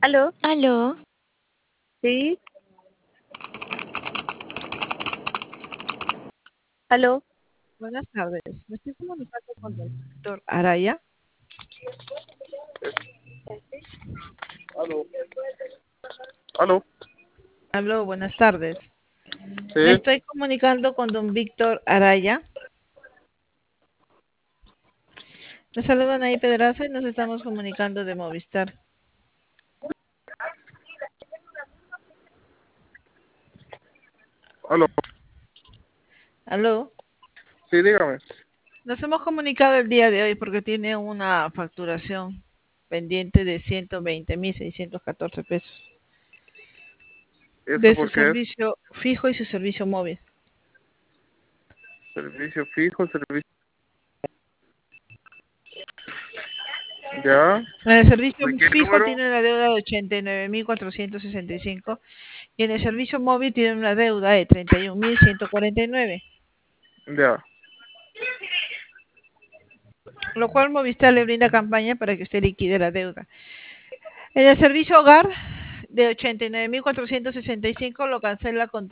¿Aló? Aló, ¿Sí? ¿Aló? Buenas tardes. Me estoy comunicando con el doctor Araya. Aló. Aló. Aló, buenas tardes. Me Sí. estoy comunicando con don Víctor Araya. Me saludan ahí Pedraza y nos estamos comunicando de Movistar. Aló. Aló. Sí, dígame. Nos hemos comunicado el día de hoy porque tiene una facturación pendiente de 120.614 pesos ¿Eso de su por qué es? servicio fijo y su servicio móvil. Servicio fijo, servicio. ¿Ya? En el servicio ¿De qué fijo número? tiene una deuda de 89.465 y en el servicio móvil tiene una deuda de 31.149. Ya. Lo cual Movistar le brinda campaña para que usted liquide la deuda. En el servicio hogar de 89.465 lo cancela con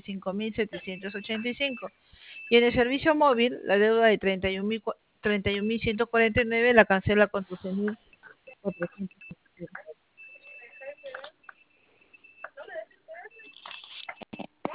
35.785 y en el servicio móvil la deuda de 31.149 la cancela con 12.400.